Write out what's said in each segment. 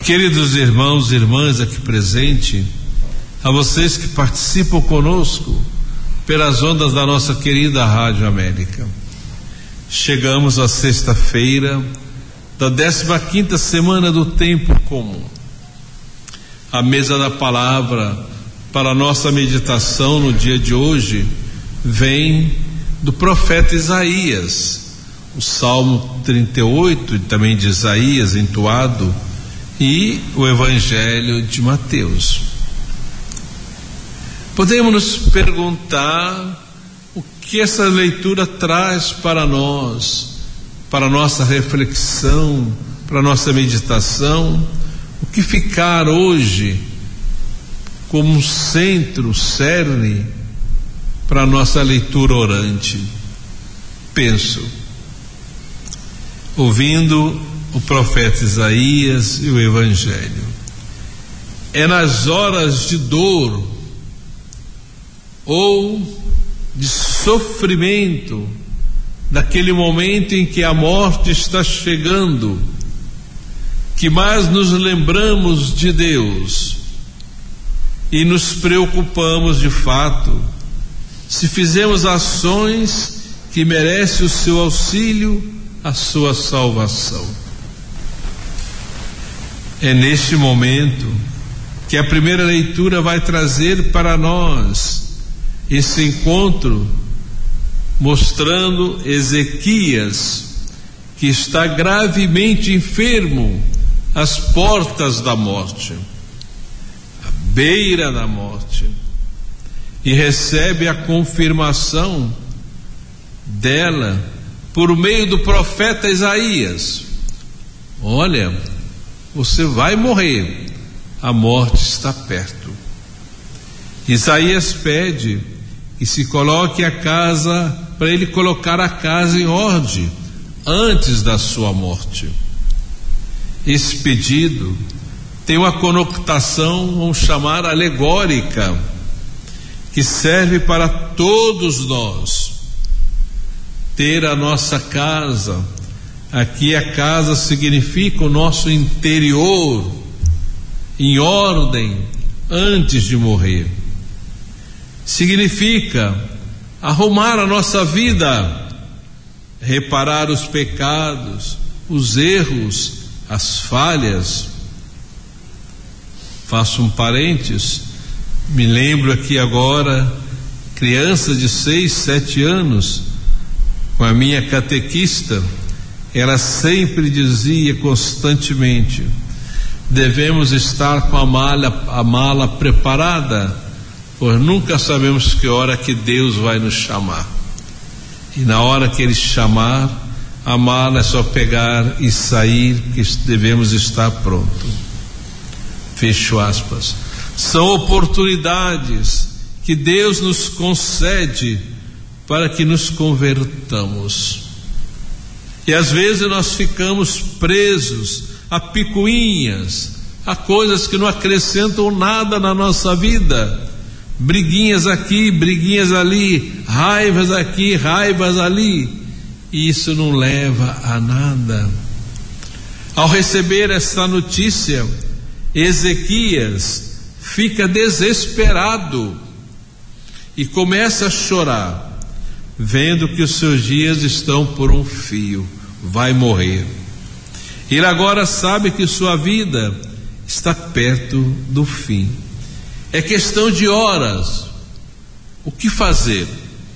Queridos irmãos e irmãs aqui presentes, a vocês que participam conosco pelas ondas da nossa querida Rádio América. Chegamos à sexta-feira da 15ª semana do tempo comum. A mesa da palavra para a nossa meditação no dia de hoje vem do profeta Isaías, o Salmo 38, também de Isaías, entoado, e o Evangelho de Mateus. Podemos nos perguntar o que essa leitura traz para nós, para nossa reflexão, para nossa meditação, o que ficar hoje como um centro, cerne, para a nossa leitura orante. Penso, ouvindo o profeta Isaías e o Evangelho, é nas horas de dor ou de sofrimento, daquele momento em que a morte está chegando, que mais nos lembramos de Deus e nos preocupamos de fato se fizemos ações que merecem o seu auxílio, a sua salvação. É neste momento que a primeira leitura vai trazer para nós esse encontro, mostrando Ezequias, que está gravemente enfermo às portas da morte, à beira da morte, e recebe a confirmação dela por meio do profeta Isaías: olha, você vai morrer, a morte está perto. Isaías pede que se coloque a casa, para ele colocar a casa em ordem antes da sua morte. Esse pedido tem uma conotação, vamos chamar, alegórica, que serve para todos nós. Ter a nossa casa, aqui a casa significa o nosso interior em ordem antes de morrer. Significa arrumar a nossa vida, reparar os pecados, os erros, as falhas. Faço um parênteses, me lembro aqui agora, criança de 6, 7 anos, com a minha catequista, ela sempre dizia constantemente: devemos estar com a mala preparada, pois nunca sabemos que hora que Deus vai nos chamar. E na hora que Ele chamar, a mala é só pegar e sair, que devemos estar pronto. Fecho aspas. São oportunidades que Deus nos concede para que nos convertamos. E às vezes nós ficamos presos a picuinhas, a coisas que não acrescentam nada na nossa vida. Briguinhas aqui, briguinhas ali, raivas aqui, raivas ali, e isso não leva a nada. Ao receber essa notícia, Ezequias fica desesperado e começa a chorar, vendo que os seus dias estão por um fio, vai morrer. Ele agora sabe que sua vida está perto do fim. É questão de horas. O que fazer?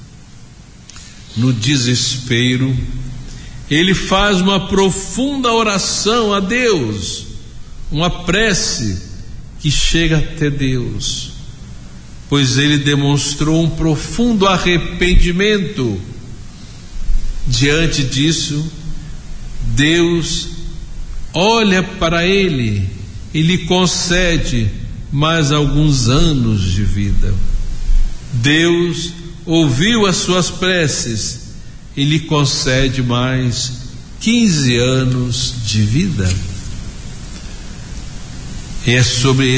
No desespero, ele faz uma profunda oração a Deus, uma prece que chega até Deus, pois ele demonstrou um profundo arrependimento. Diante disso, Deus olha para ele e lhe concede mais alguns anos de vida. Deus ouviu as suas preces e lhe concede mais 15 anos de vida. E é sobre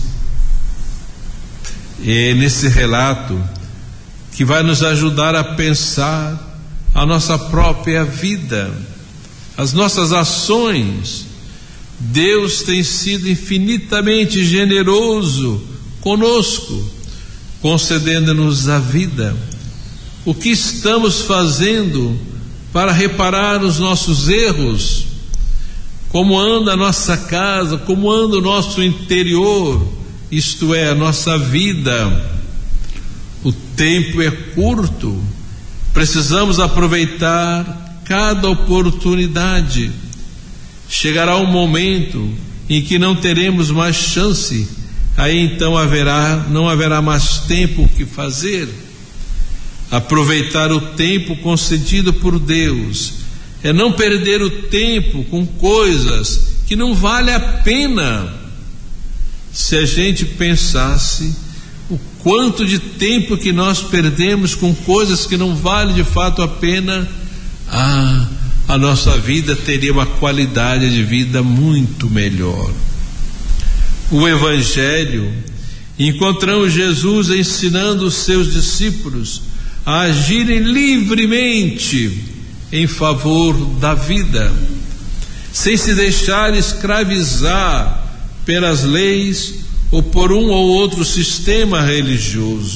nesse relato que vai nos ajudar a pensar a nossa própria vida, as nossas ações. Deus tem sido infinitamente generoso conosco, concedendo-nos a vida. O que estamos fazendo para reparar os nossos erros? Como anda a nossa casa? Como anda o nosso interior? Isto é, a nossa vida. O tempo é curto, precisamos aproveitar cada oportunidade. Chegará um momento em que não teremos mais chance, aí então não haverá mais tempo o que fazer. Aproveitar o tempo concedido por Deus é não perder o tempo com coisas que não vale a pena. Se a gente pensasse o quanto de tempo que nós perdemos com coisas que não valem de fato a pena, a nossa vida teria uma qualidade de vida muito melhor. O Evangelho, encontramos Jesus ensinando os seus discípulos a agirem livremente em favor da vida, sem se deixar escravizar pelas leis ou por um ou outro sistema religioso.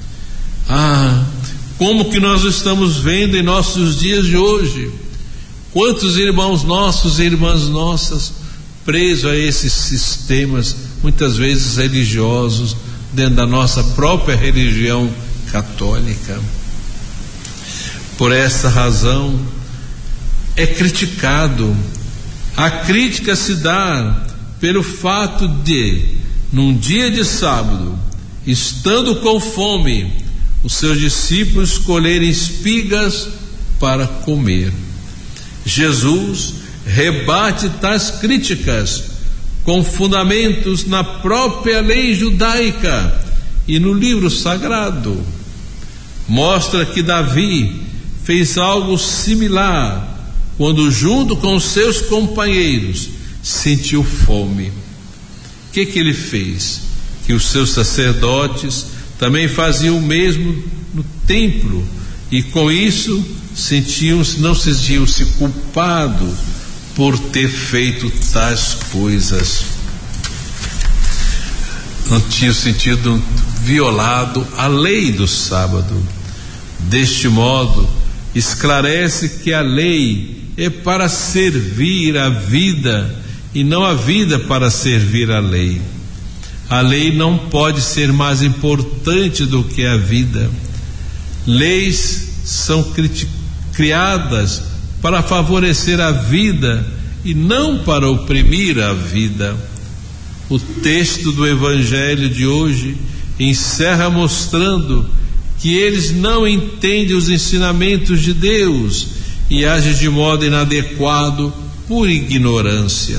Como que nós estamos vendo em nossos dias de hoje? Quantos irmãos nossos e irmãs nossas presos a esses sistemas, muitas vezes religiosos, dentro da nossa própria religião católica. Por essa razão é criticado. A crítica se dá pelo fato de, num dia de sábado, estando com fome, os seus discípulos escolherem espigas para comer. Jesus rebate tais críticas com fundamentos na própria lei judaica e no livro sagrado. Mostra que Davi fez algo similar quando, junto com seus companheiros, sentiu fome. O que ele fez? Que os seus sacerdotes também faziam o mesmo no templo, e com isso não se sentiam-se culpados por ter feito tais coisas. Não tinham sentido violado a lei do sábado. Deste modo, esclarece que a lei é para servir a vida e não a vida para servir a lei. A lei não pode ser mais importante do que a vida. Leis são criadas para favorecer a vida e não para oprimir a vida. O texto do Evangelho de hoje encerra mostrando que eles não entendem os ensinamentos de Deus e agem de modo inadequado por ignorância.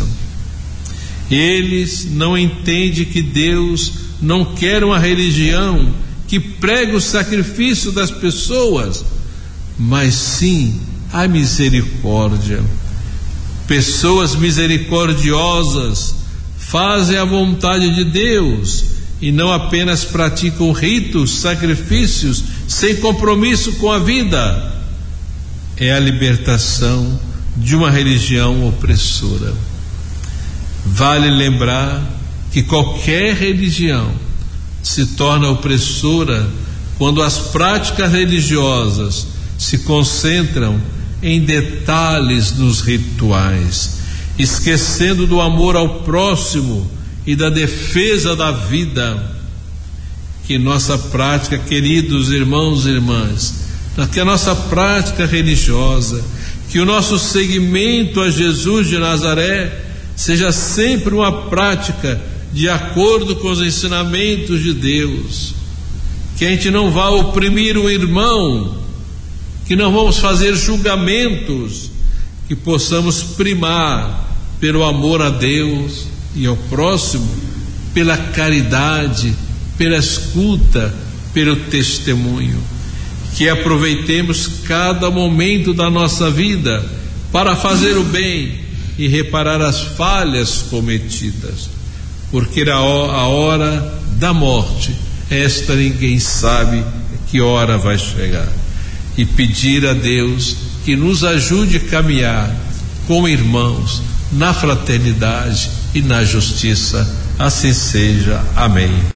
Eles não entendem que Deus não quer uma religião que prega o sacrifício das pessoas, mas sim a misericórdia. Pessoas misericordiosas fazem a vontade de Deus e não apenas praticam ritos, sacrifícios sem compromisso com a vida. É a libertação de uma religião opressora. Vale lembrar que qualquer religião se torna opressora quando as práticas religiosas se concentram em detalhes nos rituais, esquecendo do amor ao próximo e da defesa da vida. Que nossa prática, queridos irmãos e irmãs, que a nossa prática religiosa, que o nosso seguimento a Jesus de Nazaré seja sempre uma prática de acordo com os ensinamentos de Deus, que a gente não vá oprimir o irmão, que não vamos fazer julgamentos, que possamos primar pelo amor a Deus e ao próximo, pela caridade, pela escuta, pelo testemunho. Que aproveitemos cada momento da nossa vida para fazer o bem e reparar as falhas cometidas, porque a hora da morte, esta ninguém sabe que hora vai chegar. E pedir a Deus que nos ajude a caminhar como irmãos, na fraternidade e na justiça. Assim seja. Amém.